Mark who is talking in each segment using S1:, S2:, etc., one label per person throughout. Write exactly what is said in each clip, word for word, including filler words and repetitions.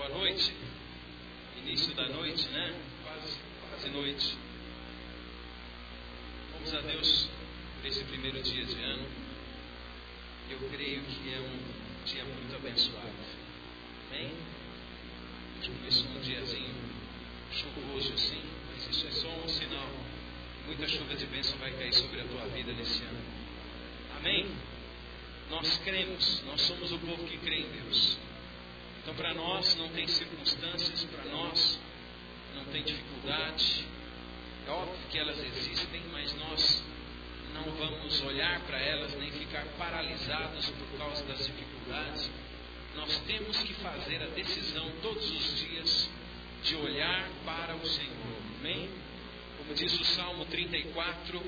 S1: Boa noite. Início da noite, né? Quase, quase noite. Vamos a Deus por esse primeiro dia de ano. Eu creio que é um dia muito abençoado. Amém? Começou um diazinho chuvoso assim, mas isso é só um sinal. Muita chuva de bênção vai cair sobre a tua vida nesse ano. Amém? Nós cremos, nós somos o povo que crê em Deus. Então para nós não tem circunstâncias, para nós não tem dificuldade. É óbvio que elas existem, mas nós não vamos olhar para elas nem ficar paralisados por causa das dificuldades. Nós temos que fazer a decisão todos os dias de olhar para o Senhor. Amém? Como diz o Salmo trinta e quatro,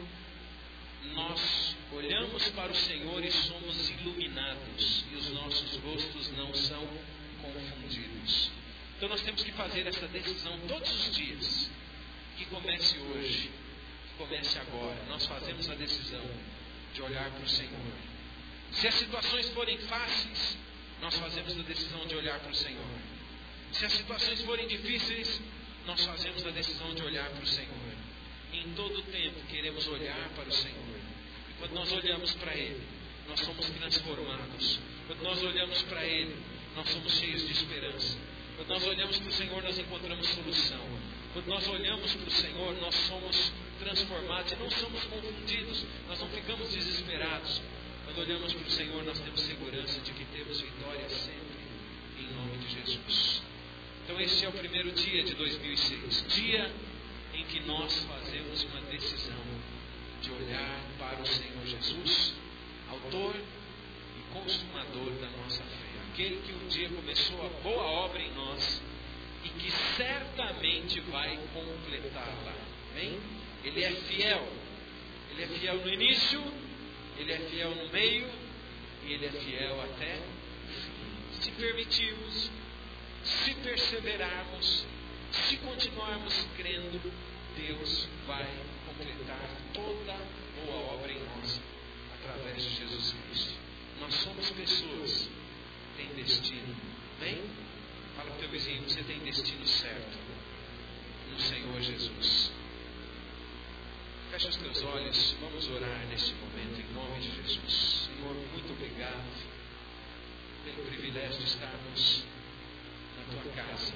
S1: nós olhamos para o Senhor e somos iluminados, e os nossos rostos não são confundidos. Então nós temos que fazer essa decisão todos os dias. Que comece hoje, que comece agora. Nós fazemos a decisão de olhar para o Senhor. Se as situações forem fáceis, nós fazemos a decisão de olhar para o Senhor. Se as situações forem difíceis, nós fazemos a decisão de olhar para o Senhor. Em todo o tempo queremos olhar para o Senhor. E quando nós olhamos para Ele, nós somos transformados. Quando nós olhamos para Ele, nós somos cheios de esperança. Quando nós olhamos para o Senhor, nós encontramos solução. Quando nós olhamos para o Senhor, nós somos transformados e não somos confundidos. Nós não ficamos desesperados. Quando olhamos para o Senhor, nós temos segurança de que temos vitória sempre, em nome de Jesus. Então este é o primeiro dia de dois mil e seis. Dia em que nós fazemos uma decisão de olhar para o Senhor Jesus, autor e consumador da nossa fé. Aquele que um dia começou a boa obra em nós e que certamente vai completá-la. Amém? Ele é fiel. Ele é fiel no início, Ele é fiel no meio e Ele é fiel até o fim. Se permitirmos, se perseverarmos, se continuarmos crendo, Deus vai completar toda boa obra em nós através de Jesus Cristo. Nós somos pessoas que têm destino. Amém? Fala para o teu vizinho, você tem destino certo no Senhor Jesus. Fecha os teus olhos, vamos orar neste momento em nome de Jesus. Senhor, muito obrigado pelo privilégio de estarmos na tua casa.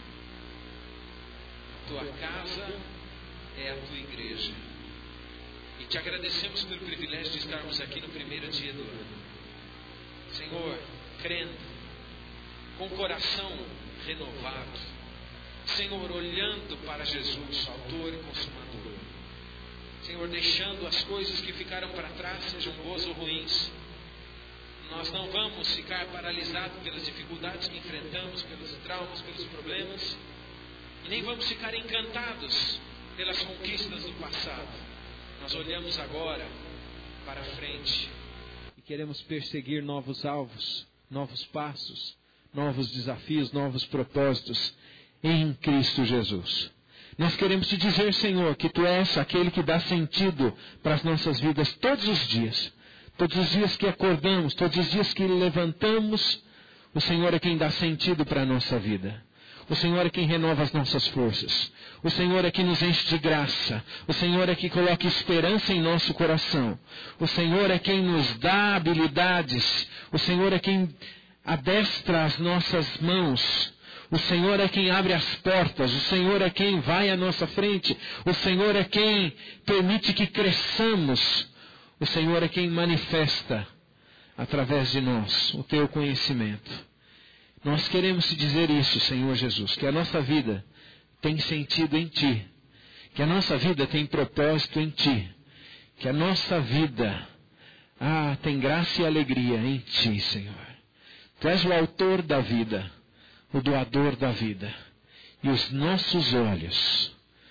S1: A tua casa é a tua igreja. E te agradecemos pelo privilégio de estarmos aqui no primeiro dia do ano. Senhor, crendo, com o coração renovado. Senhor, olhando para Jesus, autor e consumador. Senhor, deixando as coisas que ficaram para trás, sejam boas ou ruins. Nós não vamos ficar paralisados pelas dificuldades que enfrentamos, pelos traumas, pelos problemas. E nem vamos ficar encantados pelas conquistas do passado. Nós olhamos agora para frente e queremos perseguir novos alvos, novos passos, novos desafios, novos propósitos em Cristo Jesus. Nós queremos te dizer, Senhor, que Tu és aquele que dá sentido para as nossas vidas todos os dias. Todos os dias que acordamos, todos os dias que levantamos, o Senhor é quem dá sentido para a nossa vida. O Senhor é quem renova as nossas forças. O Senhor é quem nos enche de graça. O Senhor é quem coloca esperança em nosso coração. O Senhor é quem nos dá habilidades. O Senhor é quem adestra as nossas mãos. O Senhor é quem abre as portas. O Senhor é quem vai à nossa frente. O Senhor é quem permite que cresçamos. O Senhor é quem manifesta através de nós o Teu conhecimento. Nós queremos te dizer isso, Senhor Jesus, que a nossa vida tem sentido em Ti, que a nossa vida tem propósito em Ti, que a nossa vida ah, tem graça e alegria em Ti, Senhor. Tu és o autor da vida, o doador da vida, e os nossos olhos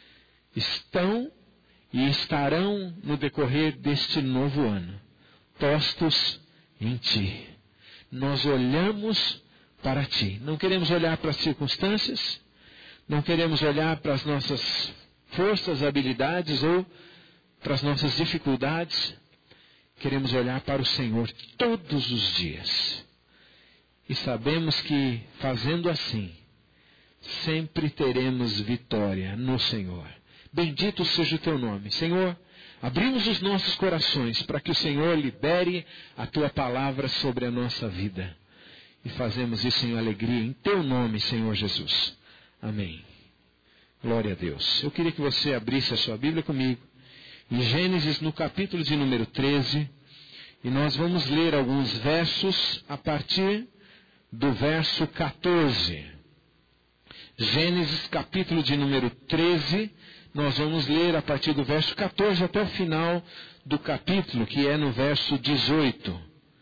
S1: estão e estarão no decorrer deste novo ano, postos em Ti. Nós olhamos para Ti. Não queremos olhar para as circunstâncias, não queremos olhar para as nossas forças, habilidades ou para as nossas dificuldades. Queremos olhar para o Senhor todos os dias. E sabemos que, fazendo assim,
S2: sempre teremos vitória no Senhor. Bendito seja o teu nome. Senhor, abrimos os nossos corações para que o Senhor libere a tua palavra sobre a nossa vida. E fazemos isso em alegria, em teu nome, Senhor Jesus. Amém. Glória a Deus. Eu queria que você abrisse a sua Bíblia comigo, em Gênesis, no capítulo de número treze, e nós vamos ler alguns versos a partir do verso quatorze. Gênesis, capítulo de número treze, nós vamos ler a partir do verso quatorze até o final do capítulo, que é no verso dezoito.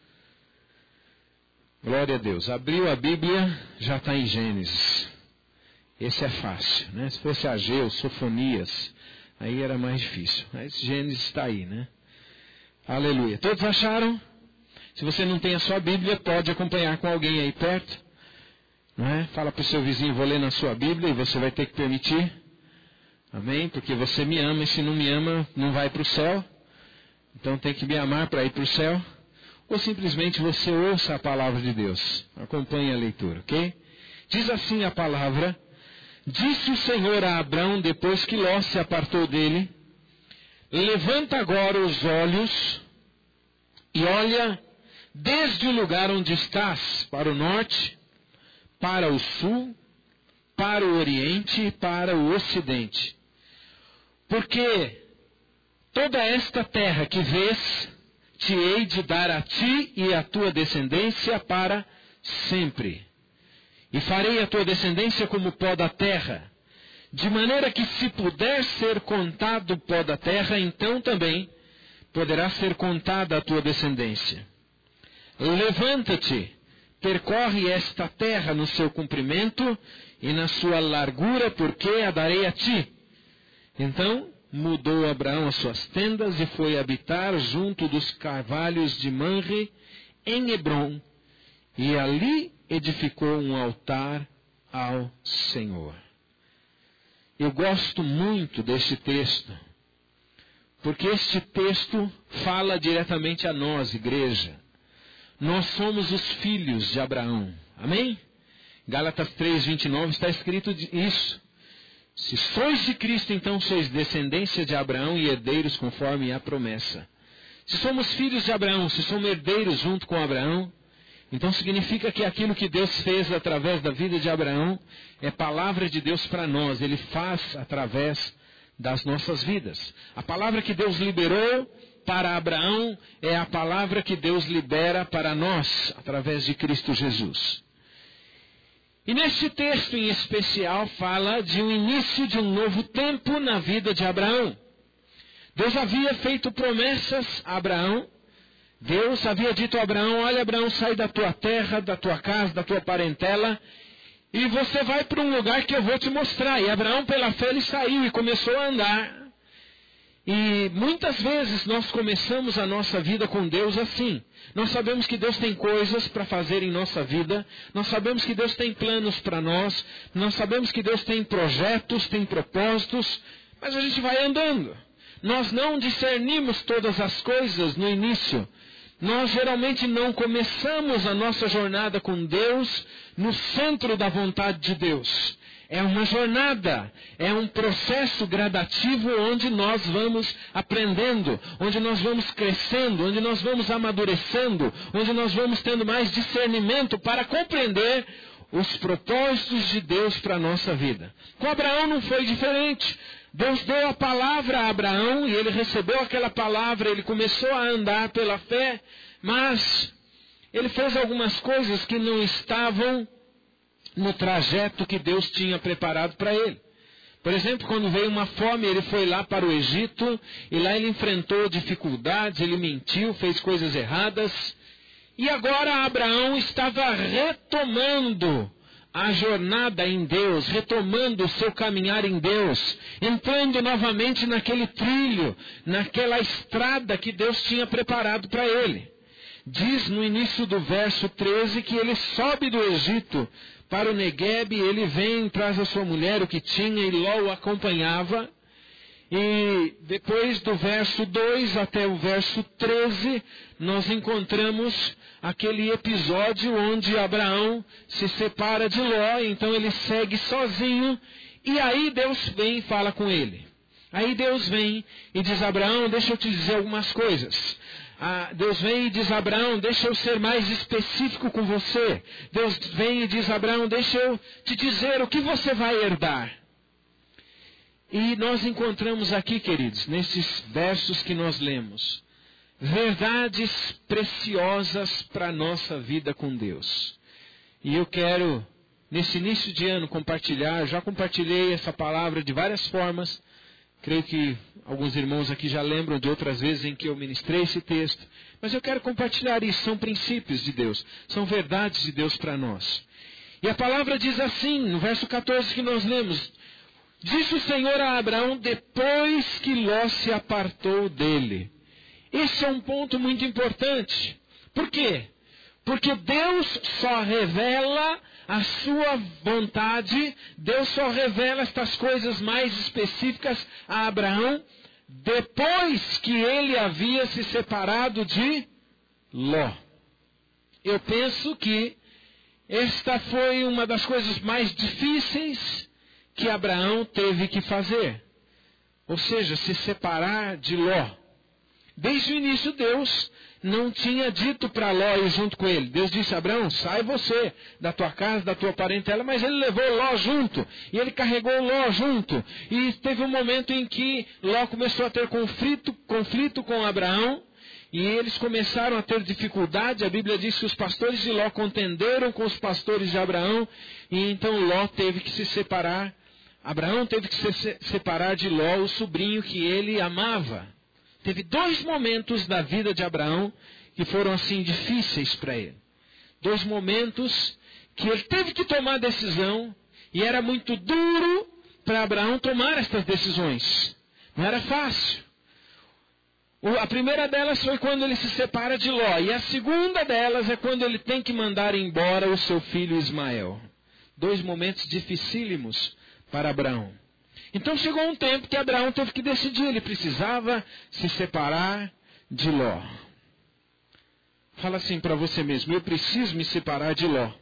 S2: Glória a Deus. Abriu a Bíblia, já está em Gênesis. Esse é fácil, né? Se fosse Ageu, Sofonias, aí era mais difícil. Mas Gênesis está aí, né? Aleluia. Todos acharam? Se você não tem a sua Bíblia, pode acompanhar com alguém aí perto. Não é? Fala para o seu vizinho, vou ler na sua Bíblia, e você vai ter que permitir. Amém? Porque você me ama, e se não me ama, não vai para o céu. Então tem que me amar para ir para o céu. Ou simplesmente você ouça a palavra de Deus. Acompanhe a leitura, ok? Diz assim a palavra: disse o Senhor a Abrão, depois que Ló se apartou dele: levanta agora os olhos e olha desde o lugar onde estás, para o norte, para o sul, para o oriente e para o ocidente. Porque toda esta terra que vês, te hei de dar a ti e à tua descendência para sempre. E farei a tua descendência como o pó da terra, de maneira que se puder ser contado o pó da terra, então também poderá ser contada a tua descendência. Levanta-te, percorre esta terra no seu comprimento e na sua largura, porque a darei a ti. Então mudou Abraão as suas tendas e foi habitar junto dos carvalhos de Manre, em Hebrom, e ali edificou um altar ao Senhor. Eu gosto muito deste texto, porque este texto fala diretamente a nós, igreja. Nós somos os filhos de Abraão. Amém? Gálatas três, vinte e nove está escrito isso. Se sois de Cristo, então sois descendência de Abraão e herdeiros conforme a promessa. Se somos filhos de Abraão, se somos herdeiros junto com Abraão, então significa que aquilo que Deus fez através da vida de Abraão é palavra de Deus para nós. Ele faz através das nossas vidas. A palavra que Deus liberou para Abraão é a palavra que Deus libera para nós, através de Cristo Jesus. E neste texto em especial fala de um início de um novo tempo na vida de Abraão. Deus havia feito promessas a Abraão. Deus havia dito a Abraão: olha, Abraão, sai da tua terra, da tua casa, da tua parentela, e você vai para um lugar que eu vou te mostrar. E Abraão, pela fé, ele saiu e começou a andar. E muitas vezes nós começamos a nossa vida com Deus assim. Nós sabemos que Deus tem coisas para fazer em nossa vida. Nós sabemos que Deus tem planos para nós. Nós sabemos que Deus tem projetos, tem propósitos. Mas a gente vai andando. Nós não discernimos todas as coisas no início. Nós geralmente não começamos a nossa jornada com Deus no centro da vontade de Deus. É uma jornada, é um processo gradativo onde nós vamos aprendendo, onde nós vamos crescendo, onde nós vamos amadurecendo, onde nós vamos tendo mais discernimento para compreender os propósitos de Deus para a nossa vida. Com Abraão não foi diferente. Deus deu a palavra a Abraão e ele recebeu aquela palavra, ele começou a andar pela fé, mas ele fez algumas coisas que não estavam no trajeto que Deus tinha preparado para ele. Por exemplo, quando veio uma fome, ele foi lá para o Egito, e lá ele enfrentou dificuldades, ele mentiu, fez coisas erradas, e agora Abraão estava retomando a jornada em Deus, retomando o seu caminhar em Deus, entrando novamente naquele trilho, naquela estrada que Deus tinha preparado para ele. Diz no início do verso treze que ele sobe do Egito para o Neguebe, ele vem, traz a sua mulher, o que tinha, e Ló o acompanhava. E depois do verso dois até o verso treze, nós encontramos aquele episódio onde Abraão se separa de Ló, então ele segue sozinho, e aí Deus vem e fala com ele. Aí Deus vem e diz: Abraão, deixa eu te dizer algumas coisas. Ah, Deus vem e diz: Abraão, deixa eu ser mais específico com você. Deus vem e diz: Abraão, deixa eu te dizer o que você vai herdar. E nós encontramos aqui, queridos, nesses versos que nós lemos, verdades preciosas para a nossa vida com Deus. E eu quero, nesse início de ano, compartilhar, já compartilhei essa palavra de várias formas. Creio que alguns irmãos aqui já lembram de outras vezes em que eu ministrei esse texto. Mas eu quero compartilhar isso. São princípios de Deus. São verdades de Deus para nós. E a palavra diz assim, no verso catorze que nós lemos: disse o Senhor a Abraão depois que Ló se apartou dele. Esse é um ponto muito importante. Por quê? Porque Deus só revela a sua vontade, Deus só revela estas coisas mais específicas a Abraão depois que ele havia se separado de Ló. Eu penso que esta foi uma das coisas mais difíceis que Abraão teve que fazer. Ou seja, se separar de Ló. Desde o início Deus não tinha dito para Ló ir junto com ele. Deus disse: Abraão, sai você da tua casa, da tua parentela. Mas ele levou Ló junto. E ele carregou Ló junto. E teve um momento em que Ló começou a ter conflito, conflito com Abraão. E eles começaram a ter dificuldade. A Bíblia diz que os pastores de Ló contenderam com os pastores de Abraão. E então Ló teve que se separar. Abraão teve que se separar de Ló, o sobrinho que ele amava. Teve dois momentos da vida de Abraão que foram assim difíceis para ele. Dois momentos que ele teve que tomar decisão e era muito duro para Abraão tomar estas decisões. Não era fácil. A primeira delas foi quando ele se separa de Ló. E a segunda delas é quando ele tem que mandar embora o seu filho Ismael. Dois momentos dificílimos para Abraão. Então chegou um tempo que Abraão teve que decidir. Ele precisava se separar de Ló. Fala assim para você mesmo: eu preciso me separar de Ló.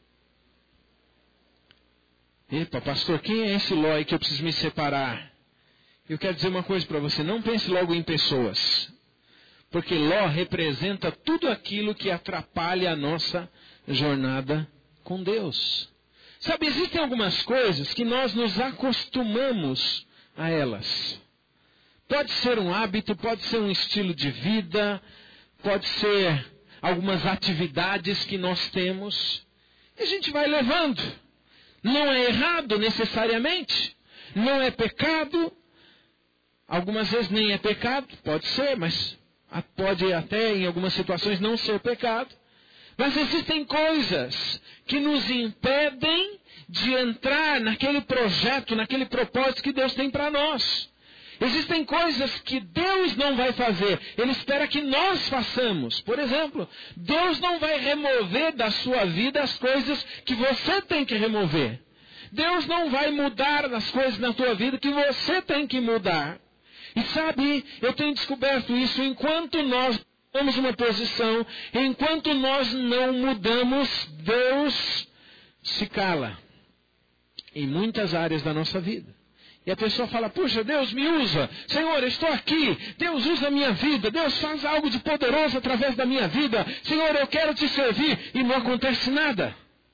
S2: Epa, pastor, quem é esse Ló aí que eu preciso me separar? Eu quero dizer uma coisa para você: não pense logo em pessoas. Porque Ló representa tudo aquilo que atrapalha a nossa jornada com Deus. Sabe, existem algumas coisas que nós nos acostumamos a elas. Pode ser um hábito, pode ser um estilo de vida, pode ser algumas atividades que nós temos. E a gente vai levando. Não é errado necessariamente, não é pecado. Algumas vezes nem é pecado, pode ser, mas pode até em algumas situações não ser pecado. Mas existem coisas que nos impedem de entrar naquele projeto, naquele propósito que Deus tem para nós. Existem coisas que Deus não vai fazer, Ele espera que nós façamos. Por exemplo, Deus não vai remover da sua vida as coisas que você tem que remover. Deus não vai mudar as coisas na tua vida que você tem que mudar. E sabe, eu tenho descoberto isso, enquanto nós tomamos uma posição, enquanto nós não mudamos, Deus se cala em muitas áreas da nossa vida. E a pessoa fala: puxa, Deus me usa, Senhor, eu estou aqui, Deus usa a minha vida, Deus faz algo de poderoso através da minha vida, Senhor, eu quero te servir, e não acontece nada.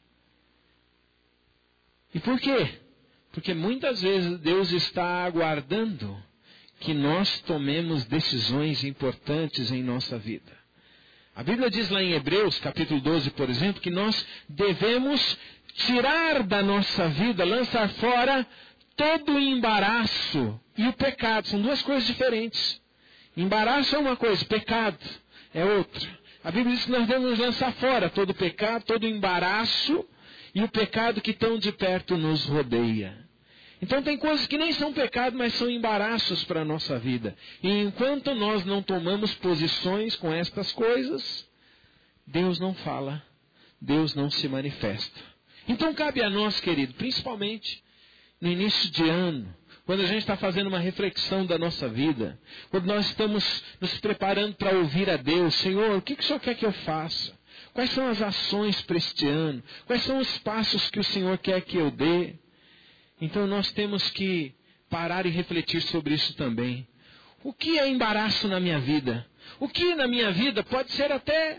S2: E por quê? Porque muitas vezes Deus está aguardando que nós tomemos decisões importantes em nossa vida. A Bíblia diz lá em Hebreus, capítulo doze, por exemplo, que nós devemos tirar da nossa vida, lançar fora todo o embaraço e o pecado. São duas coisas diferentes. Embaraço é uma coisa, pecado é outra. A Bíblia diz que nós devemos lançar fora todo o pecado, todo o embaraço e o pecado que tão de perto nos rodeia. Então tem coisas que nem são pecado, mas são embaraços para a nossa vida. E enquanto nós não tomamos posições com estas coisas, Deus não fala, Deus não se manifesta. Então cabe a nós, querido, principalmente no início de ano, quando a gente está fazendo uma reflexão da nossa vida, quando nós estamos nos preparando para ouvir a Deus, Senhor, o que, que o Senhor quer que eu faça? Quais são as ações para este ano? Quais são os passos que o Senhor quer que eu dê? Então nós temos que parar e refletir sobre isso também. O que é embaraço na minha vida? O que na minha vida pode ser até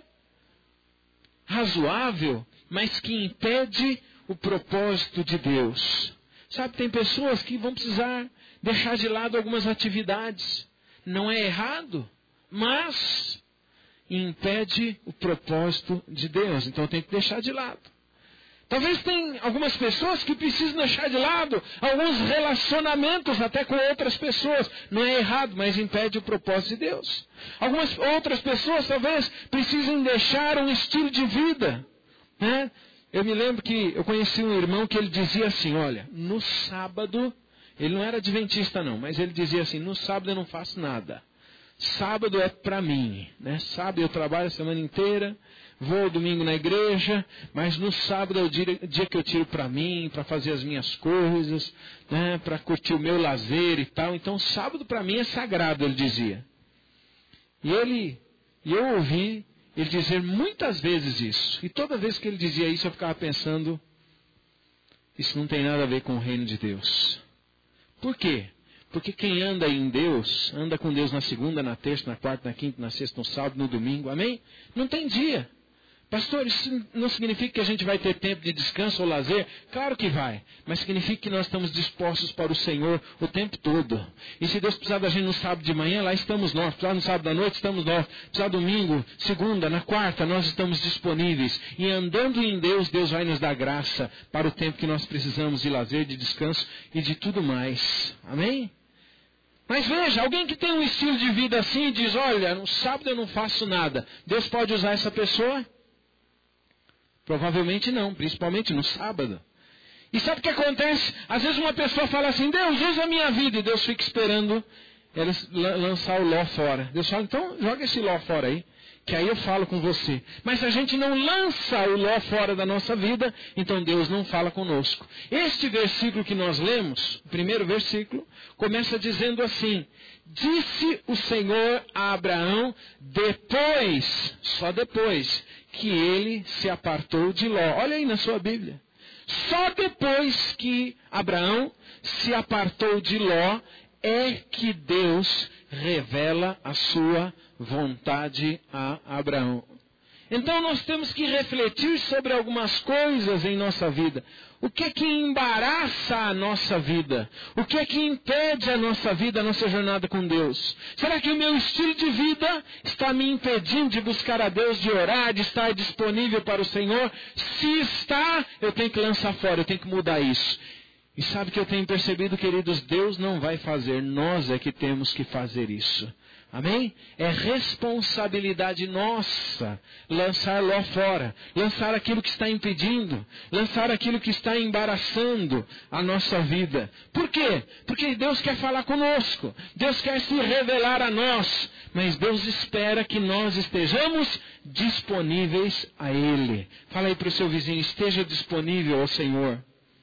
S2: razoável, mas que impede o propósito de Deus? Sabe, tem pessoas que vão precisar deixar de lado algumas atividades. Não é errado, mas impede o propósito de Deus. Então tem que deixar de lado. Talvez tem algumas pessoas que precisam deixar de lado alguns relacionamentos até com outras pessoas. Não é errado, mas impede o propósito de Deus. Algumas outras pessoas talvez precisem deixar um estilo de vida, né? Eu me lembro que eu conheci um irmão que ele dizia assim, olha, no sábado, ele não era adventista não, mas ele dizia assim, no sábado eu não faço nada. Sábado é para mim, né? Sábado eu trabalho a semana inteira, vou domingo na igreja, mas no sábado é o dia, dia que eu tiro para mim, para fazer as minhas coisas, né? Para curtir o meu lazer e tal. Então sábado para mim é sagrado, ele dizia. E ele, e eu ouvi ele dizer muitas vezes isso. E toda vez que ele dizia isso eu ficava pensando, isso não tem nada a ver com o reino de Deus. Por quê? Porque quem anda em Deus, anda com Deus na segunda, na terça, na quarta, na quinta, na sexta, no sábado, no domingo, amém? Não tem dia. Pastor, isso não significa que a gente vai ter tempo de descanso ou lazer? Claro que vai. Mas significa que nós estamos dispostos para o Senhor o tempo todo. E se Deus precisar da gente no sábado de manhã, lá estamos nós. Precisar no sábado da noite, estamos nós. Precisar domingo, segunda, na quarta, nós estamos disponíveis. E andando em Deus, Deus vai nos dar graça para o tempo que nós precisamos de lazer, de descanso e de tudo mais. Amém? Mas veja, alguém que tem um estilo de vida assim e diz, olha, no sábado eu não faço nada. Deus pode usar essa pessoa? Provavelmente não, principalmente no sábado. E sabe o que acontece? Às vezes uma pessoa fala assim, Deus, usa a minha vida. E Deus fica esperando ela lançar o ló fora. Deus fala, então joga esse ló fora aí, que aí eu falo com você. Mas se a gente não lança o ló fora da nossa vida, então Deus não fala conosco. Este versículo que nós lemos, o primeiro versículo, começa dizendo assim, disse o Senhor a Abraão, depois, só depois, que ele se apartou de Ló. Olha aí na sua Bíblia. Só depois que Abraão se apartou de Ló, é que Deus revela a sua vontade a Abraão. Então nós temos que refletir sobre algumas coisas em nossa vida. O que é que embaraça a nossa vida? O que é que impede a nossa vida, a nossa jornada com Deus? Será que o meu estilo de vida está me impedindo de buscar a Deus, de orar, de estar disponível para o Senhor? Se está, eu tenho que lançar fora, eu tenho que mudar isso. E sabe o que eu tenho percebido, queridos? Deus não vai fazer, nós é que temos que fazer isso. Amém? É responsabilidade nossa lançar lá fora, lançar aquilo que está impedindo, lançar aquilo que está embaraçando a nossa vida. Por quê? Porque Deus quer falar conosco, Deus quer se revelar a nós, mas Deus espera que nós estejamos disponíveis a Ele. Fala aí para o seu vizinho, esteja disponível ao Senhor.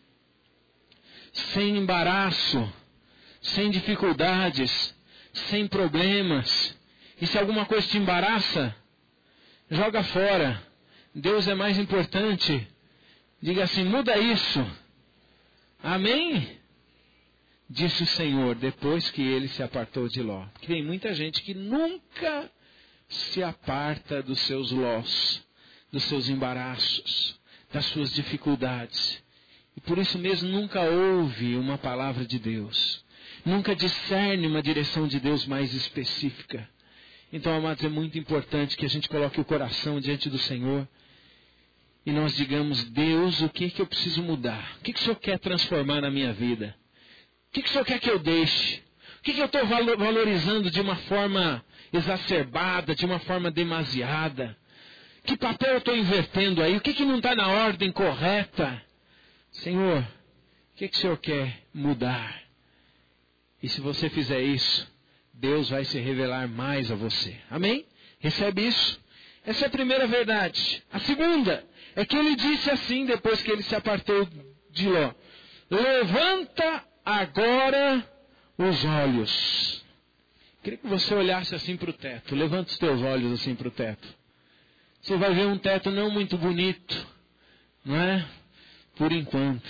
S2: Sem embaraço, sem dificuldades, sem problemas. E se alguma coisa te embaraça, joga fora. Deus é mais importante. Diga assim, muda isso. Amém? Disse o Senhor, depois que ele se apartou de Ló. Porque tem muita gente que nunca se aparta dos seus lós, dos seus embaraços, das suas dificuldades. E por isso mesmo nunca ouve uma palavra de Deus. Nunca discerne uma direção de Deus mais específica. Então, amados, é muito importante que a gente coloque o coração diante do Senhor e nós digamos, Deus, o que, que eu preciso mudar? O que, que o Senhor quer transformar na minha vida? O que, que o Senhor quer que eu deixe? O que, que eu estou valorizando de uma forma exacerbada, de uma forma demasiada? Que papel eu estou invertendo aí? O que, que não está na ordem correta? Senhor, o que, que o Senhor quer mudar? E se você fizer isso, Deus vai se revelar mais a você. Amém? Recebe isso? Essa é a primeira verdade. A segunda é que ele disse assim, depois que ele se apartou de Ló. Levanta agora os olhos. Queria que você olhasse assim para o teto. Levanta os teus olhos assim para o teto. Você vai ver um teto não muito bonito, não é? Por enquanto.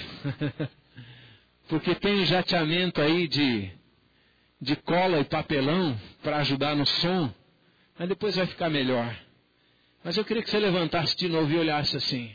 S2: Porque tem um jateamento aí de, de cola e papelão para ajudar no som. Mas depois vai ficar melhor. Mas eu queria que você levantasse de novo e olhasse assim.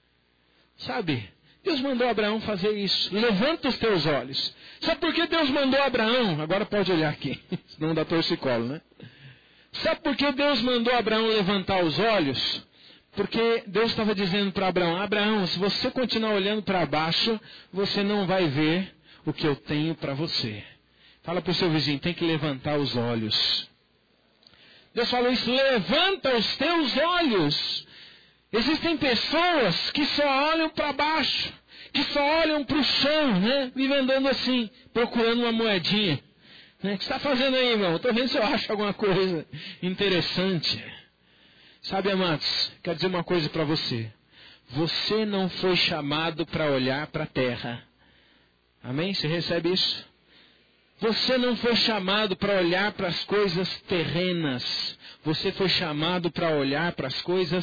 S2: Sabe, Deus mandou Abraão fazer isso. Levanta os teus olhos. Sabe por que Deus mandou Abraão? Agora pode olhar aqui, senão dá torcicolo, né? Sabe por que Deus mandou Abraão levantar os olhos? Porque Deus estava dizendo para Abraão, Abraão, se você continuar olhando para baixo, você não vai ver o que eu tenho para você. Fala para o seu vizinho, tem que levantar os olhos. Deus falou isso, levanta os teus olhos. Existem pessoas que só olham para baixo, que só olham para o chão, né? Vivem andando assim, procurando uma moedinha. Né? O que você está fazendo aí, irmão? Estou vendo se eu acho alguma coisa interessante. Sabe, amados, quero dizer uma coisa para você. Você não foi chamado para olhar para a terra. Amém? Você recebe isso? Você não foi chamado para olhar para as coisas terrenas. Você foi chamado para olhar para as coisas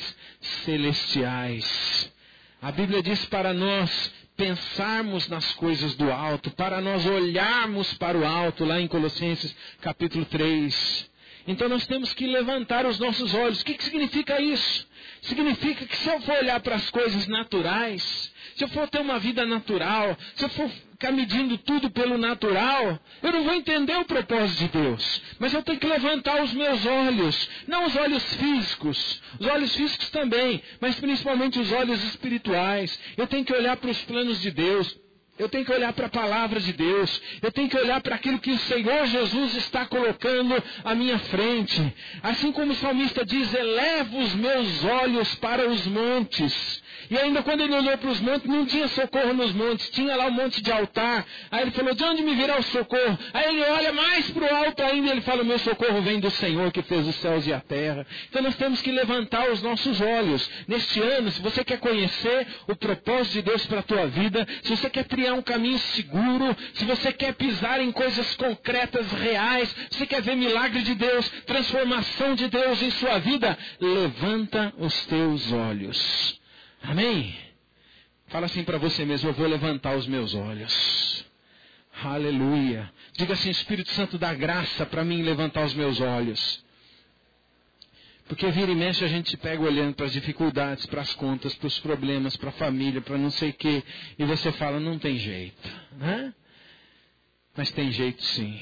S2: celestiais. A Bíblia diz para nós pensarmos nas coisas do alto, para nós olharmos para o alto, lá em Colossenses capítulo três. Então nós temos que levantar os nossos olhos. O que, que significa isso? Significa que se eu for olhar para as coisas naturais, se eu for ter uma vida natural, se eu for ficar medindo tudo pelo natural, eu não vou entender o propósito de Deus. Mas eu tenho que levantar os meus olhos, não os olhos físicos, os olhos físicos também, mas principalmente os olhos espirituais. Eu tenho que olhar para os planos de Deus. Eu tenho que olhar para a palavra de Deus. Eu tenho que olhar para aquilo que o Senhor Jesus está colocando à minha frente. Assim como o salmista diz, eleva os meus olhos para os montes. E ainda quando ele olhou para os montes, não tinha socorro nos montes. Tinha lá um monte de altar. Aí ele falou, de onde me virá o socorro? Aí ele olha mais para o alto ainda e ele fala, o meu socorro vem do Senhor que fez os céus e a terra. Então nós temos que levantar os nossos olhos. Neste ano, se você quer conhecer o propósito de Deus para a tua vida, se você quer criar um caminho seguro, se você quer pisar em coisas concretas, reais, se você quer ver milagre de Deus, transformação de Deus em sua vida, levanta os teus olhos. Amém? Fala assim para você mesmo, eu vou levantar os meus olhos. Aleluia. Diga assim, Espírito Santo, dá graça para mim levantar os meus olhos. Porque vira e mexe a gente se pega olhando para as dificuldades, para as contas, para os problemas, para a família, para não sei o quê. E você fala, não tem jeito. Né? Mas tem jeito sim.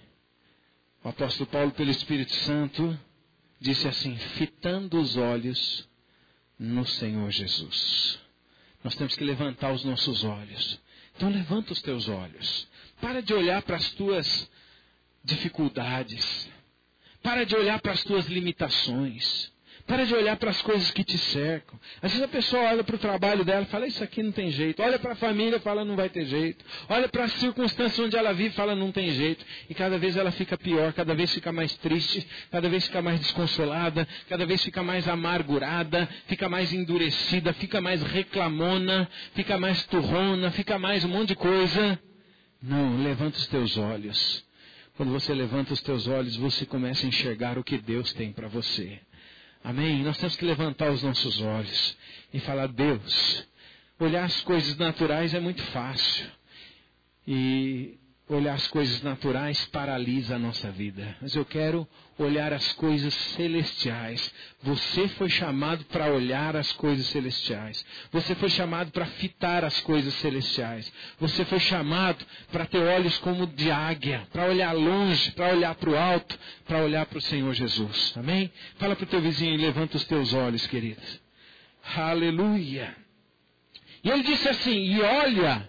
S2: O apóstolo Paulo, pelo Espírito Santo, disse assim, fitando os olhos no Senhor Jesus. Nós temos que levantar os nossos olhos. Então levanta os teus olhos. Para de olhar para as tuas dificuldades. Para de olhar para as tuas limitações. Para de olhar para as coisas que te cercam. Às vezes a pessoa olha para o trabalho dela e fala, isso aqui não tem jeito. Olha para a família e fala, não vai ter jeito. Olha para as circunstâncias onde ela vive e fala, não tem jeito. E cada vez ela fica pior, cada vez fica mais triste, cada vez fica mais desconsolada, cada vez fica mais amargurada, fica mais endurecida, fica mais reclamona, fica mais turrona, fica mais um monte de coisa. Não, levanta os teus olhos. Quando você levanta os teus olhos, você começa a enxergar o que Deus tem para você. Amém? Nós temos que levantar os nossos olhos e falar, Deus, olhar as coisas naturais é muito fácil. E olhar as coisas naturais paralisa a nossa vida. Mas eu quero olhar as coisas celestiais. Você foi chamado para olhar as coisas celestiais. Você foi chamado para fitar as coisas celestiais. Você foi chamado para ter olhos como de águia, para olhar longe, para olhar para o alto, para olhar para o Senhor Jesus. Amém? Fala para o teu vizinho e levanta os teus olhos, querido. Aleluia. E ele disse assim, e olha,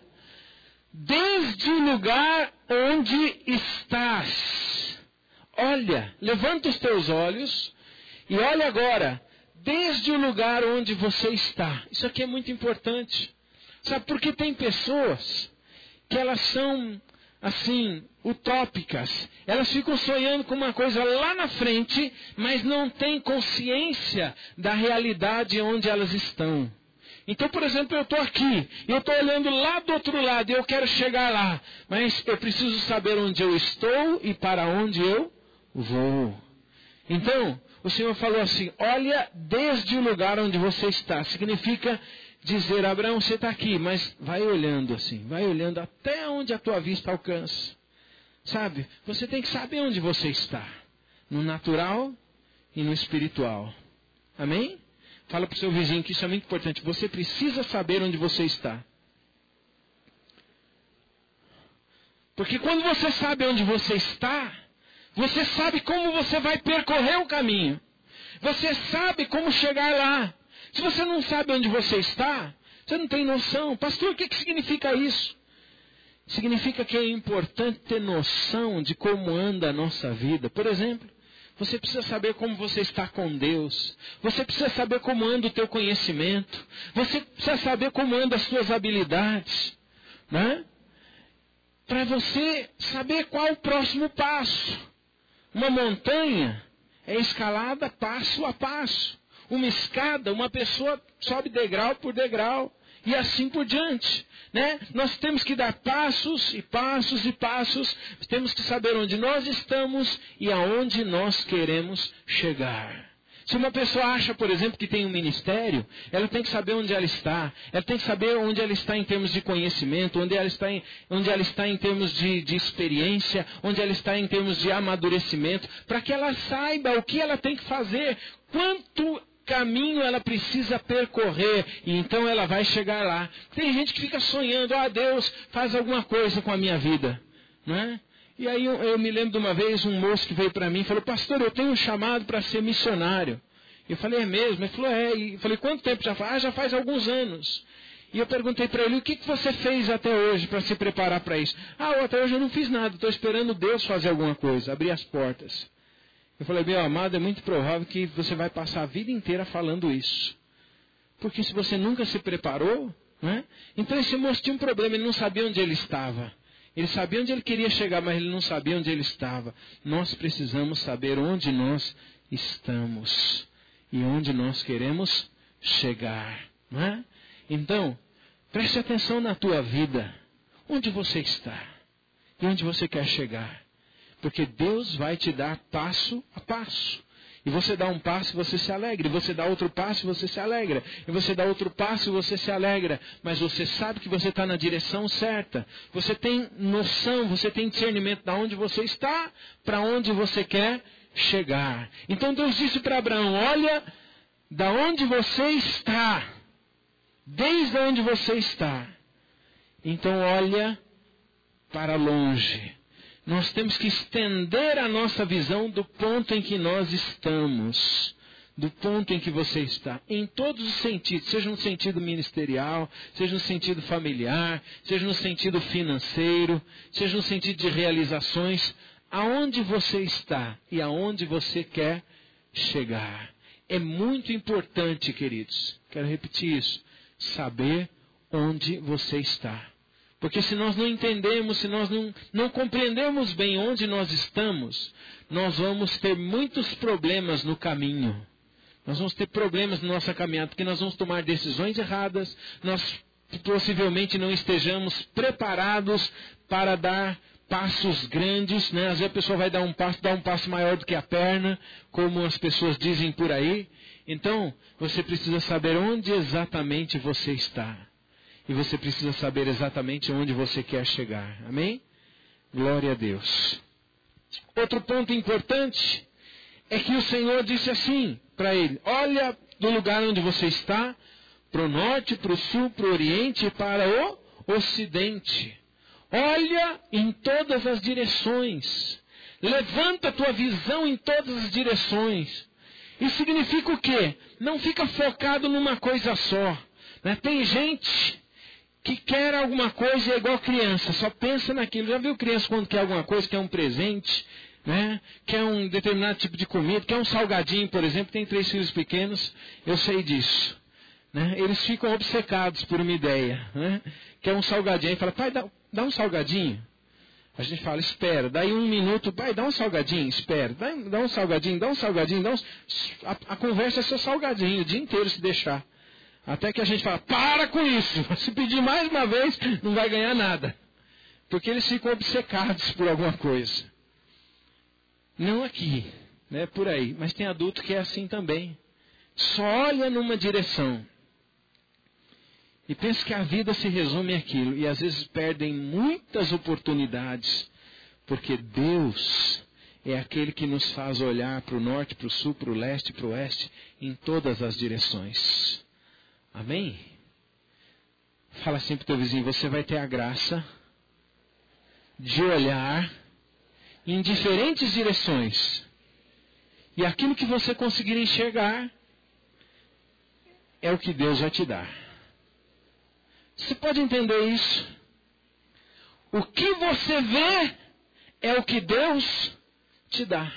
S2: desde o lugar onde estás. Olha, levanta os teus olhos e olha agora, desde o lugar onde você está. Isso aqui é muito importante. Sabe, porque tem pessoas que elas são, assim, utópicas. Elas ficam sonhando com uma coisa lá na frente, mas não têm consciência da realidade onde elas estão. Então, por exemplo, eu estou aqui, eu estou olhando lá do outro lado e eu quero chegar lá. Mas eu preciso saber onde eu estou e para onde eu vou. Então, o Senhor falou assim, olha desde o lugar onde você está. Significa dizer, Abraão, você está aqui, mas vai olhando assim, vai olhando até onde a tua vista alcança. Sabe, você tem que saber onde você está. No natural e no espiritual. Amém? Fala para o seu vizinho que isso é muito importante. Você precisa saber onde você está. Porque quando você sabe onde você está, você sabe como você vai percorrer o caminho. Você sabe como chegar lá. Se você não sabe onde você está, você não tem noção. Pastor, o que, que significa isso? Significa que é importante ter noção de como anda a nossa vida. Por exemplo, você precisa saber como você está com Deus. Você precisa saber como anda o teu conhecimento. Você precisa saber como andam as suas habilidades. Né? Para você saber qual o próximo passo. Uma montanha é escalada passo a passo. Uma escada, uma pessoa sobe degrau por degrau. E assim por diante. Né? Nós temos que dar passos e passos e passos. Temos que saber onde nós estamos e aonde nós queremos chegar. Se uma pessoa acha, por exemplo, que tem um ministério, ela tem que saber onde ela está. Ela tem que saber onde ela está em termos de conhecimento, onde ela está em, onde ela está em termos de, de experiência, onde ela está em termos de amadurecimento, para que ela saiba o que ela tem que fazer, quanto caminho ela precisa percorrer, e então ela vai chegar lá. Tem gente que fica sonhando, ah, Deus, faz alguma coisa com a minha vida, não é? E aí eu, eu me lembro de uma vez, um moço que veio para mim e falou, pastor, eu tenho um chamado para ser missionário. Eu falei, é mesmo? Ele falou, é. E eu falei, quanto tempo já faz? Ah, já faz alguns anos. E eu perguntei para ele, o que, que você fez até hoje para se preparar para isso? Ah, até hoje eu não fiz nada, estou esperando Deus fazer alguma coisa, abrir as portas. Eu falei, meu amado, é muito provável que você vai passar a vida inteira falando isso. Porque se você nunca se preparou, né? Então esse moço tinha um problema, ele não sabia onde ele estava. Ele sabia onde ele queria chegar, mas ele não sabia onde ele estava. Nós precisamos saber onde nós estamos e onde nós queremos chegar. Não é? Então, preste atenção na tua vida. Onde você está e onde você quer chegar. Porque Deus vai te dar passo a passo. E você dá um passo e você se alegra. E você dá outro passo e você se alegra. E você dá outro passo e você se alegra. Mas você sabe que você está na direção certa. Você tem noção, você tem discernimento de onde você está, para onde você quer chegar. Então Deus disse para Abraão, olha da onde você está. Desde onde você está. Então olha para longe. Nós temos que estender a nossa visão do ponto em que nós estamos. Do ponto em que você está. Em todos os sentidos. Seja no sentido ministerial, seja no sentido familiar, seja no sentido financeiro, seja no sentido de realizações. Aonde você está e aonde você quer chegar. É muito importante, queridos. Quero repetir isso. Saber onde você está. Porque se nós não entendemos, se nós não, não compreendemos bem onde nós estamos, nós vamos ter muitos problemas no caminho. Nós vamos ter problemas na nossa caminhada, porque nós vamos tomar decisões erradas, nós possivelmente não estejamos preparados para dar passos grandes, né? Às vezes a pessoa vai dar um passo, dar um passo maior do que a perna, como as pessoas dizem por aí. Então, você precisa saber onde exatamente você está. E você precisa saber exatamente onde você quer chegar. Amém? Glória a Deus. Outro ponto importante é que o Senhor disse assim para ele, olha do lugar onde você está, para o norte, para o sul, para o oriente e para o ocidente. Olha em todas as direções. Levanta a tua visão em todas as direções. Isso significa o quê? Não fica focado numa coisa só. Né? Tem gente que quer alguma coisa e é igual criança, só pensa naquilo. Já viu criança quando quer alguma coisa, quer um presente, né? Quer um determinado tipo de comida, quer um salgadinho, por exemplo, tem três filhos pequenos, eu sei disso. Né? Eles ficam obcecados por uma ideia. Né? Quer um salgadinho, e fala, pai, dá, dá um salgadinho. A gente fala, espera, daí um minuto, pai, dá um salgadinho, espera, dá, dá um salgadinho, dá um salgadinho, dá um... A, a conversa é só salgadinho, o dia inteiro se deixar. Até que a gente fala, para com isso. Se pedir mais uma vez, não vai ganhar nada. Porque eles ficam obcecados por alguma coisa. Não aqui, né, por aí. Mas tem adulto que é assim também. Só olha numa direção. E pensa que a vida se resume àquilo. E às vezes perdem muitas oportunidades. Porque Deus é aquele que nos faz olhar para o norte, para o sul, para o leste, para o oeste, em todas as direções. Amém? Fala assim para o teu vizinho, você vai ter a graça de olhar em diferentes direções. E aquilo que você conseguir enxergar é o que Deus vai te dar. Você pode entender isso? O que você vê é o que Deus te dá.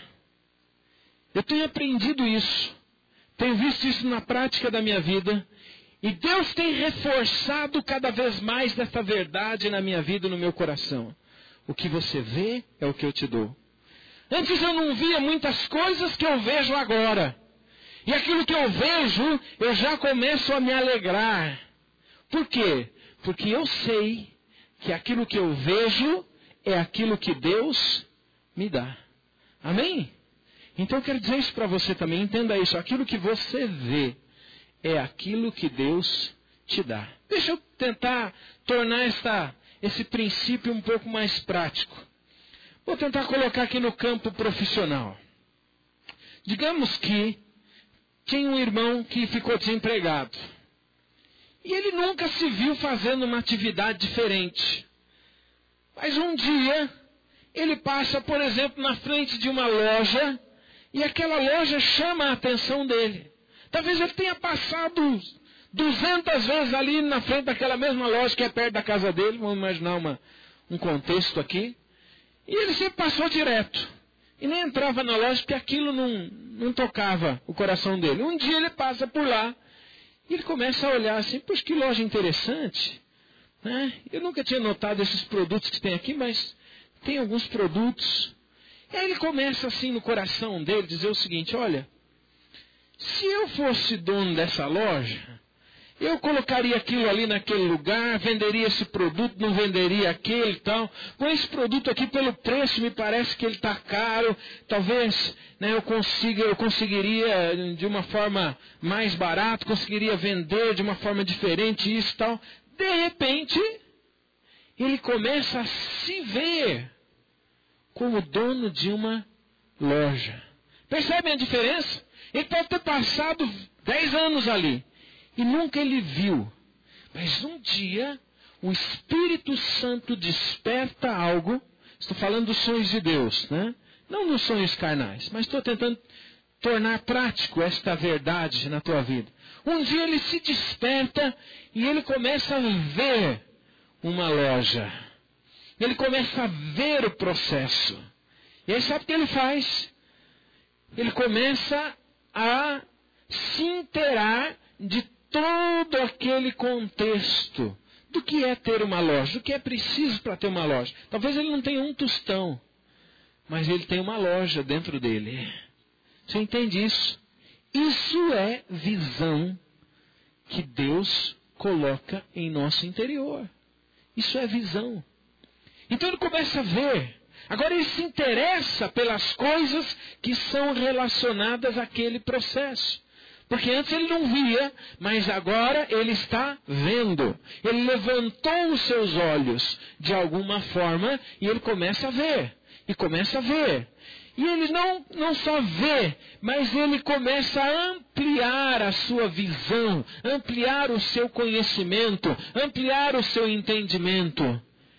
S2: Eu tenho aprendido isso. Tenho visto isso na prática da minha vida. E Deus tem reforçado cada vez mais dessa verdade na minha vida e no meu coração. O que você vê é o que eu te dou. Antes eu não via muitas coisas que eu vejo agora. E aquilo que eu vejo, eu já começo a me alegrar. Por quê? Porque eu sei que aquilo que eu vejo é aquilo que Deus me dá. Amém? Então eu quero dizer isso para você também. Entenda isso. Aquilo que você vê é aquilo que Deus te dá. Deixa eu tentar tornar esta, esse princípio um pouco mais prático. Vou tentar colocar aqui no campo profissional. Digamos que tinha um irmão que ficou desempregado. E ele nunca se viu fazendo uma atividade diferente. Mas um dia, ele passa, por exemplo, na frente de uma loja, e aquela loja chama a atenção dele. Talvez ele tenha passado duzentas vezes ali na frente daquela mesma loja que é perto da casa dele. Vamos imaginar uma, um contexto aqui. E ele sempre passou direto. E nem entrava na loja porque aquilo não, não tocava o coração dele. Um dia ele passa por lá. E ele começa a olhar assim, poxa, que loja interessante. Né? Eu nunca tinha notado esses produtos que tem aqui, mas tem alguns produtos. E aí ele começa assim no coração dele dizer o seguinte, olha, se eu fosse dono dessa loja, eu colocaria aquilo ali naquele lugar, venderia esse produto, não venderia aquele e tal. Com esse produto aqui, pelo preço, me parece que ele está caro. Talvez né, eu, consiga, eu conseguiria de uma forma mais barata, conseguiria vender de uma forma diferente, isso e tal. De repente, ele começa a se ver como dono de uma loja. Percebem a diferença? Ele pode ter passado dez anos ali e nunca ele viu. Mas um dia, o Espírito Santo desperta algo. Estou falando dos sonhos de Deus, né? Não dos sonhos carnais, mas estou tentando tornar prático esta verdade na tua vida. Um dia ele se desperta e ele começa a ver uma loja. Ele começa a ver o processo. E aí sabe o que ele faz? Ele começa a se inteirar de todo aquele contexto do que é ter uma loja, do que é preciso para ter uma loja. Talvez ele não tenha um tostão, mas ele tem uma loja dentro dele. Você entende isso? Isso é visão que Deus coloca em nosso interior. Isso é visão. Então ele começa a ver. Agora ele se interessa pelas coisas que são relacionadas àquele processo. Porque antes ele não via, mas agora ele está vendo. Ele levantou os seus olhos de alguma forma e ele começa a ver. E começa a ver. E ele não, não só vê, mas ele começa a ampliar a sua visão, ampliar o seu conhecimento, ampliar o seu entendimento.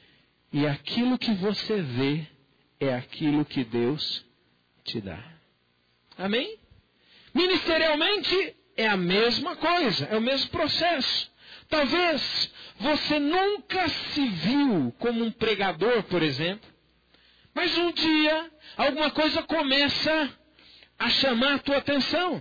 S2: E aquilo que você vê é aquilo que Deus te dá. Amém? Ministerialmente é a mesma coisa, é o mesmo processo. Talvez você nunca se viu como um pregador, por exemplo. Mas um dia, alguma coisa começa a chamar a tua atenção.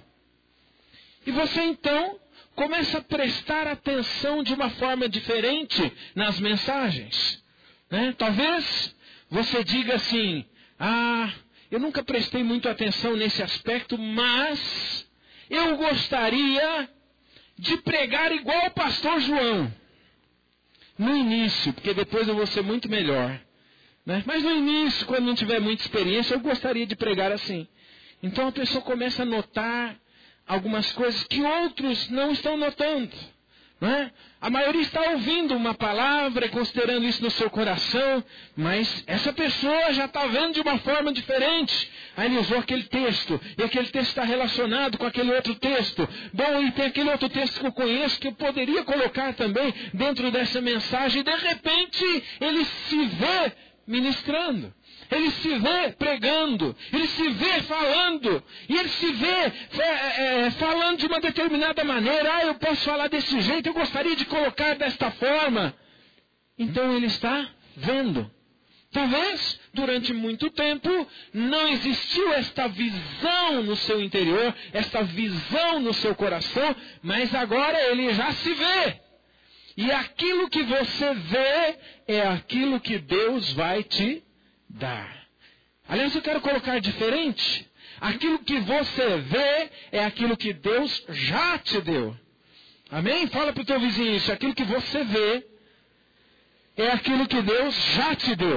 S2: E você então começa a prestar atenção de uma forma diferente nas mensagens. Né? Talvez você diga assim, ah, eu nunca prestei muito atenção nesse aspecto, mas eu gostaria de pregar igual o pastor João. No início, porque depois eu vou ser muito melhor. Né? Mas no início, quando não tiver muita experiência, eu gostaria de pregar assim. Então a pessoa começa a notar algumas coisas que outros não estão notando. Né? A maioria está ouvindo uma palavra, considerando isso no seu coração, mas essa pessoa já está vendo de uma forma diferente. Aí ele usou aquele texto, e aquele texto está relacionado com aquele outro texto. Bom, e tem aquele outro texto que eu conheço, que eu poderia colocar também dentro dessa mensagem, e de repente ele se vê ministrando. Ele se vê pregando, ele se vê falando, e ele se vê é, é, falando de uma determinada maneira. Ah, eu posso falar desse jeito, eu gostaria de colocar desta forma. Então ele está vendo. Talvez, durante muito tempo, não existiu esta visão no seu interior, esta visão no seu coração, mas agora ele já se vê. E aquilo que você vê é aquilo que Deus vai te dar. Aliás, eu quero colocar diferente. Aquilo que você vê é aquilo que Deus já te deu. Amém? Fala para o teu vizinho isso. Aquilo que você vê é aquilo que Deus já te deu.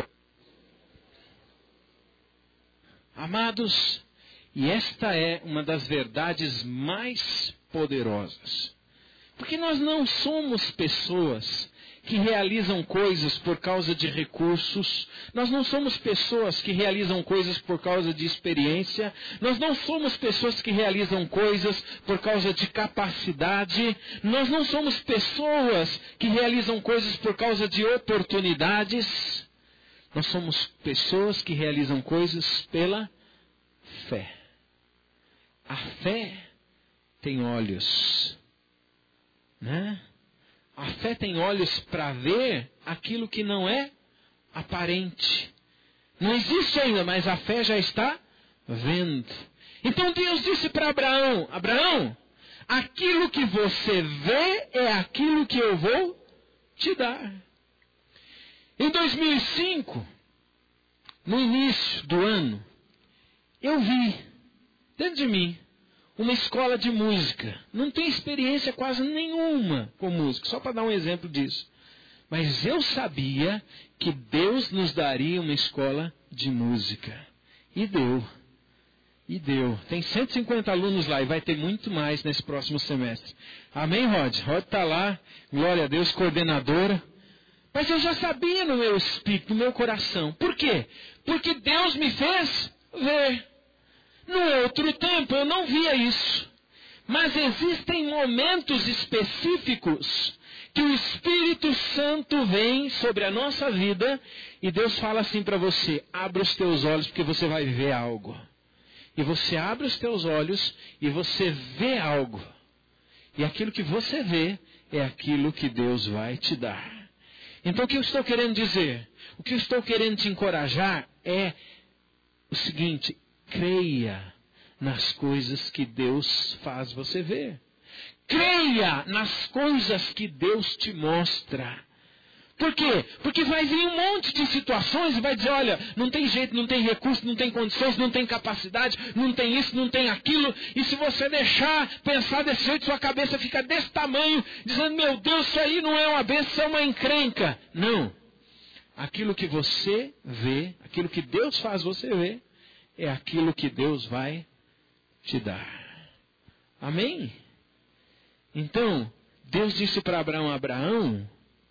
S2: Amados, e esta é uma das verdades mais poderosas. Porque nós não somos pessoas que realizam coisas por causa de recursos. Nós não somos pessoas que realizam coisas por causa de experiência. Nós não somos pessoas que realizam coisas por causa de capacidade. Nós não somos pessoas que realizam coisas por causa de oportunidades. Nós somos pessoas que realizam coisas pela fé. A fé tem olhos. Né? A fé tem olhos para ver aquilo que não é aparente. Não existe ainda, mas a fé já está vendo. Então Deus disse para Abraão, Abraão, aquilo que você vê é aquilo que eu vou te dar. Em dois mil e cinco, no início do ano, eu vi dentro de mim uma escola de música. Não tenho experiência quase nenhuma com música, só para dar um exemplo disso. Mas eu sabia que Deus nos daria uma escola de música. E deu. E deu. Tem cento e cinquenta alunos lá e vai ter muito mais nesse próximo semestre. Amém, Rod? Rod está lá, glória a Deus, coordenadora. Mas eu já sabia no meu espírito, no meu coração. Por quê? Porque Deus me fez ver. No outro tempo eu não via isso. Mas existem momentos específicos que o Espírito Santo vem sobre a nossa vida e Deus fala assim para você, abra os teus olhos porque você vai ver algo. E você abre os teus olhos e você vê algo. E aquilo que você vê é aquilo que Deus vai te dar. Então o que eu estou querendo dizer? O que eu estou querendo te encorajar é o seguinte: creia nas coisas que Deus faz você ver. Creia nas coisas que Deus te mostra. Por quê? Porque vai vir um monte de situações e vai dizer, olha, não tem jeito, não tem recurso, não tem condições, não tem capacidade, não tem isso, não tem aquilo. E se você deixar pensar desse jeito, sua cabeça fica desse tamanho, dizendo, meu Deus, isso aí não é uma bênção, é uma encrenca. Não. Aquilo que você vê, aquilo que Deus faz você ver, é aquilo que Deus vai te dar. Amém? Então, Deus disse para Abraão, Abraão,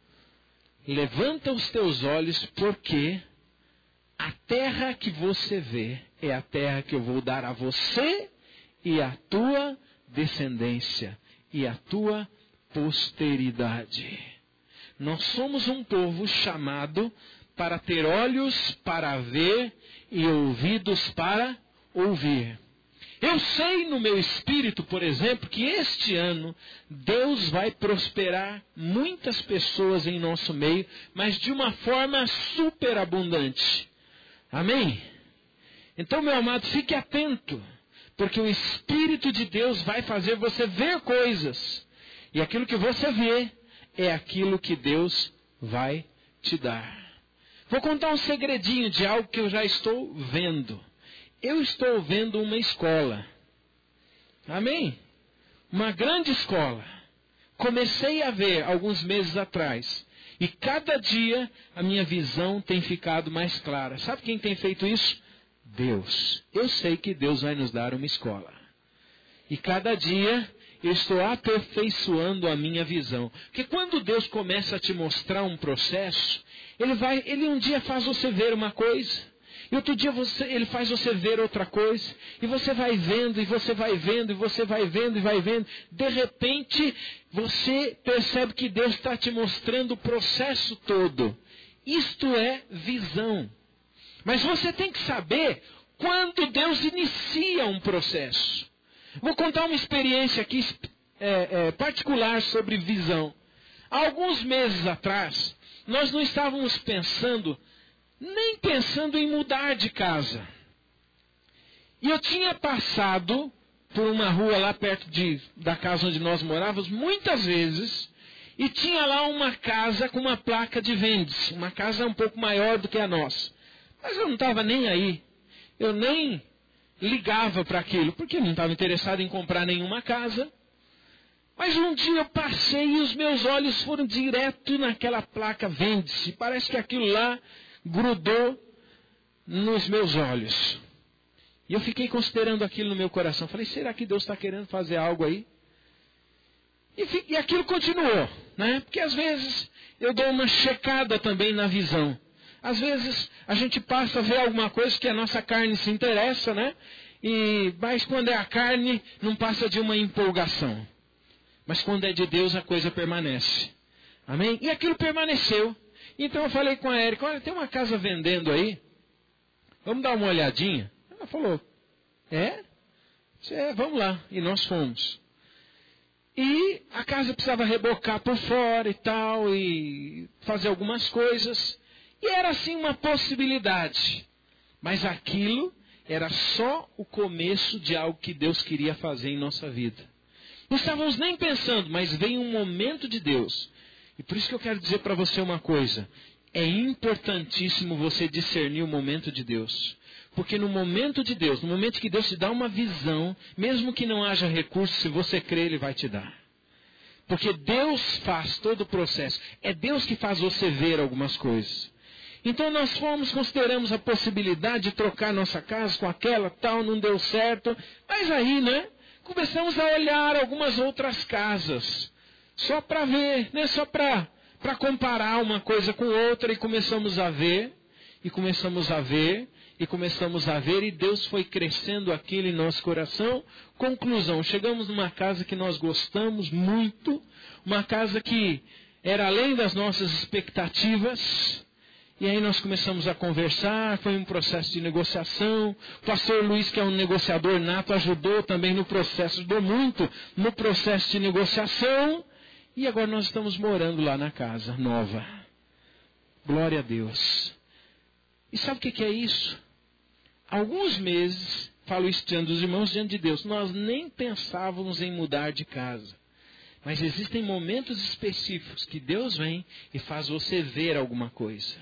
S2: levanta os teus olhos, porque a terra que você vê é a terra que eu vou dar a você e a tua descendência e a tua posteridade. Nós somos um povo chamado para ter olhos para ver e ouvidos para ouvir. Eu sei no meu espírito, por exemplo, que este ano Deus vai prosperar muitas pessoas em nosso meio, mas de uma forma superabundante. Amém? Então, meu amado, fique atento, porque o Espírito de Deus vai fazer você ver coisas. E aquilo que você vê é aquilo que Deus vai te dar. Vou contar um segredinho de algo que eu já estou vendo. Eu estou vendo uma escola. Amém? Uma grande escola. comecei a ver alguns meses atrás. E cada dia a minha visão tem ficado mais clara. Sabe quem tem feito isso? Deus. Eu sei que Deus vai nos dar uma escola. E cada dia eu estou aperfeiçoando a minha visão. Porque quando Deus começa a te mostrar um processo, Ele, vai, ele um dia faz você ver uma coisa, e outro dia você, Ele faz você ver outra coisa, e você vai vendo, e você vai vendo, e você vai vendo, e vai vendo. De repente, você percebe que Deus está te mostrando o processo todo. Isto é visão. Mas você tem que saber quando Deus inicia um processo. Vou contar uma experiência aqui é, é, particular sobre visão. Há alguns meses atrás, nós não estávamos pensando, nem pensando em mudar de casa. E eu tinha passado por uma rua lá perto de, da casa onde nós morávamos, muitas vezes, e tinha lá uma casa com uma placa de vende-se, uma casa um pouco maior do que a nossa. Mas eu não estava nem aí, eu nem ligava para aquilo, porque não estava interessado em comprar nenhuma casa. Mas um dia eu passei e os meus olhos foram direto naquela placa vende-se. Parece que aquilo lá grudou nos meus olhos. E eu fiquei considerando aquilo no meu coração. Falei, será que Deus está querendo fazer algo aí? E, e aquilo continuou, né? Porque às vezes eu dou uma checada também na visão. Às vezes a gente passa a ver alguma coisa que a nossa carne se interessa, né? E, mas quando é a carne, não passa de uma empolgação. Mas quando é de Deus, a coisa permanece. Amém? E aquilo permaneceu. Então eu falei com a Érica, olha, tem uma casa vendendo aí. Vamos dar uma olhadinha? Ela falou, é? é vamos lá. E nós fomos. E a casa precisava rebocar por fora e tal, e fazer algumas coisas. E era assim uma possibilidade. Mas aquilo era só o começo de algo que Deus queria fazer em nossa vida. Não estávamos nem pensando, mas veio um momento de Deus. E por isso que eu quero dizer para você uma coisa. É importantíssimo você discernir o momento de Deus. Porque no momento de Deus, no momento que Deus te dá uma visão, mesmo que não haja recurso, se você crer, Ele vai te dar. Porque Deus faz todo o processo. É Deus que faz você ver algumas coisas. Então nós fomos, consideramos a possibilidade de trocar nossa casa com aquela, tal, não deu certo. Mas aí, né, começamos a olhar algumas outras casas. Só para ver, né, só para para comparar uma coisa com outra. E começamos a ver, e começamos a ver, e começamos a ver. E Deus foi crescendo aquilo em nosso coração. Conclusão, chegamos numa casa que nós gostamos muito. Uma casa que era além das nossas expectativas. E aí nós começamos a conversar, foi um processo de negociação. O pastor Luiz, que é um negociador nato, ajudou também no processo, ajudou muito no processo de negociação. E agora nós estamos morando lá na casa nova. Glória a Deus. E sabe o que é isso? Alguns meses, falo isso diante dos irmãos, diante de Deus, nós nem pensávamos em mudar de casa. Mas existem momentos específicos que Deus vem e faz você ver alguma coisa.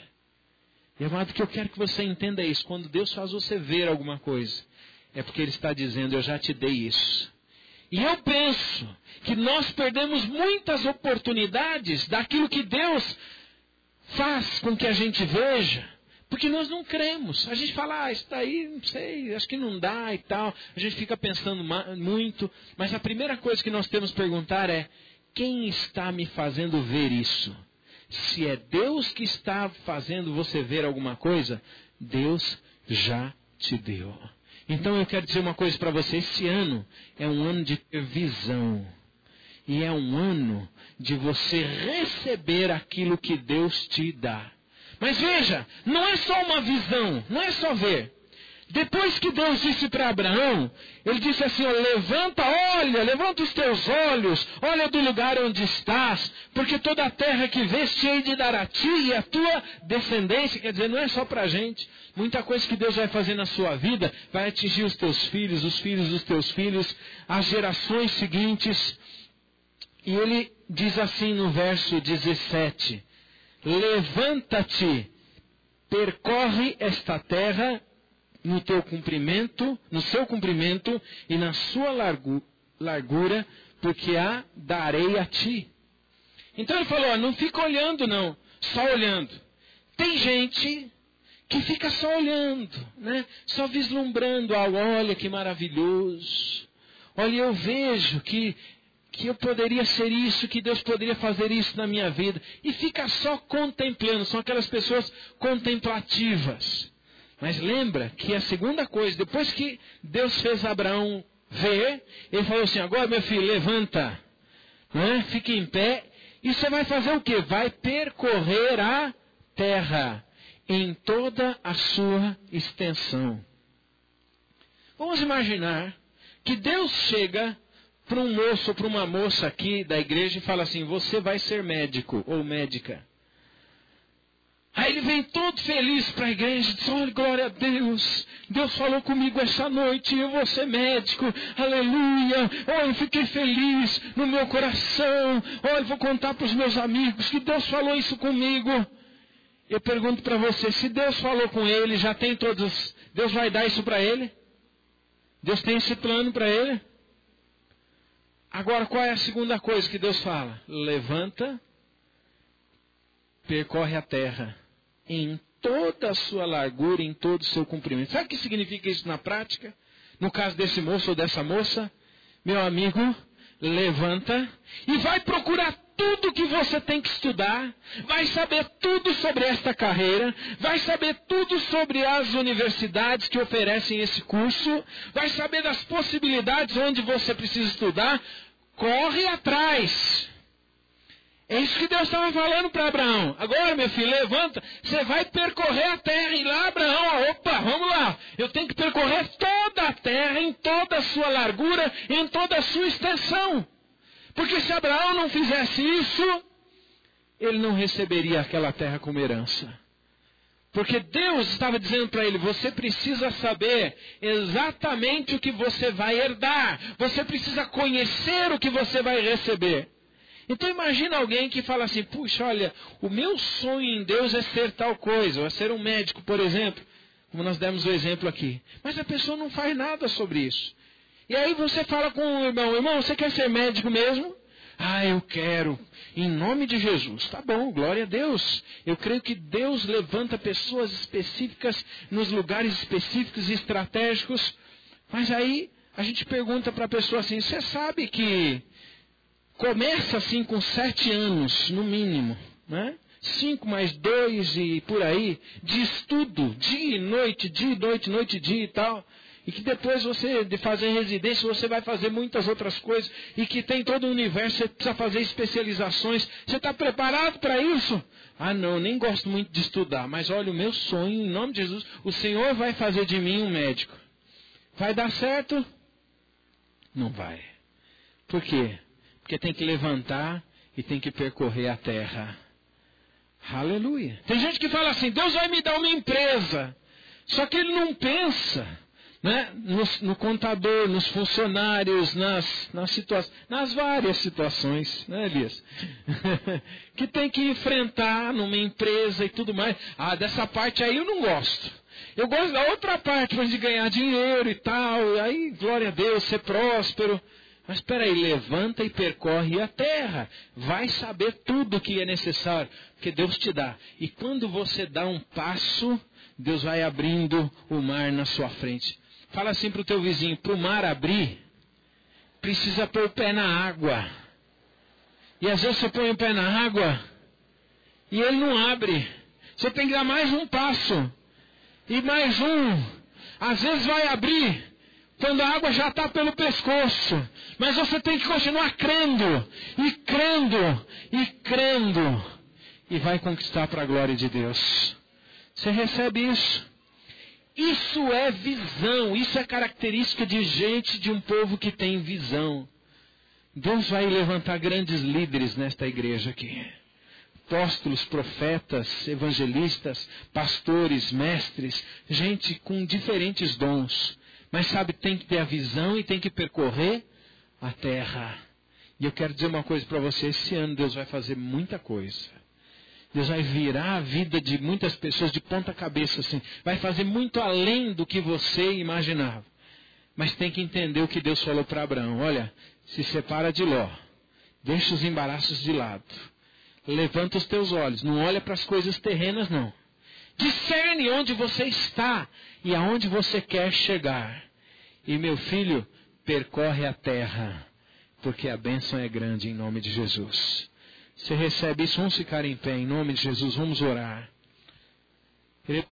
S2: E amado, que eu quero que você entenda isso. Quando Deus faz você ver alguma coisa, é porque Ele está dizendo, eu já te dei isso. E eu penso que nós perdemos muitas oportunidades daquilo que Deus faz com que a gente veja, porque nós não cremos. A gente fala, ah, isso daí, não sei, acho que não dá e tal. A gente fica pensando muito. Mas a primeira coisa que nós temos que perguntar é, quem está me fazendo ver isso? Se é Deus que está fazendo você ver alguma coisa, Deus já te deu. Então eu quero dizer uma coisa para você. Esse ano é um ano de ter visão. E é um ano de você receber aquilo que Deus te dá. Mas veja, não é só uma visão, não é só ver. Depois que Deus disse para Abraão, Ele disse assim, ó, levanta, olha, levanta os teus olhos, olha do lugar onde estás, porque toda a terra que vês te hei de dar a ti e a tua descendência. Quer dizer, não é só para a gente. Muita coisa que Deus vai fazer na sua vida vai atingir os teus filhos, os filhos dos teus filhos, as gerações seguintes. E Ele diz assim no verso dezessete, levanta-te, percorre esta terra no teu comprimento, no seu comprimento e na sua largu, largura, porque a darei a ti. Então ele falou, ó, não fica olhando não, só olhando. Tem gente que fica só olhando, né? Só vislumbrando algo, olha que maravilhoso. Olha, eu vejo que, que eu poderia ser isso, que Deus poderia fazer isso na minha vida. E fica só contemplando, são aquelas pessoas contemplativas. Mas lembra que a segunda coisa, depois que Deus fez Abraão ver, ele falou assim, agora meu filho, levanta, né? Fique em pé, e você vai fazer o quê? Vai percorrer a terra em toda a sua extensão. Vamos imaginar que Deus chega para um moço ou para uma moça aqui da igreja e fala assim, você vai ser médico ou médica. Aí ele vem todo feliz para a igreja e diz, olha, glória a Deus, Deus falou comigo essa noite, eu vou ser médico, aleluia, olha, eu fiquei feliz no meu coração, olha, eu vou contar para os meus amigos que Deus falou isso comigo. Eu pergunto para você, se Deus falou com ele, já tem todos, Deus vai dar isso para ele? Deus tem esse plano para ele? Agora, qual é a segunda coisa que Deus fala? Levanta, percorre a terra em toda a sua largura, em todo o seu comprimento. Sabe o que significa isso na prática? No caso desse moço ou dessa moça, meu amigo, levanta e vai procurar tudo que você tem que estudar, vai saber tudo sobre esta carreira, vai saber tudo sobre as universidades que oferecem esse curso, vai saber das possibilidades onde você precisa estudar, corre atrás. É isso que Deus estava falando para Abraão. Agora, meu filho, levanta, você vai percorrer a terra. E lá, Abraão, opa, vamos lá. Eu tenho que percorrer toda a terra, em toda a sua largura, em toda a sua extensão. Porque se Abraão não fizesse isso, ele não receberia aquela terra como herança. Porque Deus estava dizendo para ele, você precisa saber exatamente o que você vai herdar. Você precisa conhecer o que você vai receber. Então imagina alguém que fala assim, puxa, olha, o meu sonho em Deus é ser tal coisa, ou é ser um médico, por exemplo, como nós demos o exemplo aqui. Mas a pessoa não faz nada sobre isso. E aí você fala com o irmão, irmão, você quer ser médico mesmo? Ah, eu quero, em nome de Jesus. Tá bom, glória a Deus. Eu creio que Deus levanta pessoas específicas, nos lugares específicos e estratégicos. Mas aí a gente pergunta para a pessoa assim, você sabe que começa assim com sete anos, no mínimo, né? Cinco mais dois e por aí, de estudo, dia e noite, dia e noite, noite e dia e tal. E que depois você, de fazer residência, você vai fazer muitas outras coisas. E que tem todo o universo, você precisa fazer especializações. Você está preparado para isso? Ah não, nem gosto muito de estudar. Mas olha, o meu sonho, em nome de Jesus, o Senhor vai fazer de mim um médico. Vai dar certo? Não vai. Por quê? Porque tem que levantar e tem que percorrer a terra. Aleluia. Tem gente que fala assim, Deus vai me dar uma empresa. Só que ele não pensa, né, no, no contador, nos funcionários, nas, nas, situa- nas várias situações, né, Elias? Que tem que enfrentar numa empresa e tudo mais. Ah, dessa parte aí eu não gosto. Eu gosto da outra parte, mas de ganhar dinheiro e tal. E aí, glória a Deus, ser próspero. Mas espera aí, levanta e percorre a terra. Vai saber tudo o que é necessário, porque Deus te dá. E quando você dá um passo, Deus vai abrindo o mar na sua frente. Fala assim para o teu vizinho, para o mar abrir, precisa pôr o pé na água. E às vezes você põe o pé na água e ele não abre. Você tem que dar mais um passo. E mais um. Às vezes vai abrir quando a água já está pelo pescoço. Mas você tem que continuar crendo, e crendo, e crendo. E vai conquistar para a glória de Deus. Você recebe isso? Isso é visão, isso é característica de gente, de um povo que tem visão. Deus vai levantar grandes líderes nesta igreja aqui. Apóstolos, profetas, evangelistas, pastores, mestres, gente com diferentes dons. Mas sabe, tem que ter a visão e tem que percorrer a terra. E eu quero dizer uma coisa para você, esse ano Deus vai fazer muita coisa. Deus vai virar a vida de muitas pessoas de ponta cabeça, assim. Vai fazer muito além do que você imaginava. Mas tem que entender o que Deus falou para Abraão. Olha, Se separa de Ló. Deixa os embaraços de lado. Levanta os teus olhos. Não olha para as coisas terrenas, não. Discerne onde você está e aonde você quer chegar. E meu filho, percorre a terra, porque a bênção é grande em nome de Jesus. Você recebe isso, vamos ficar em pé em nome de Jesus, vamos orar.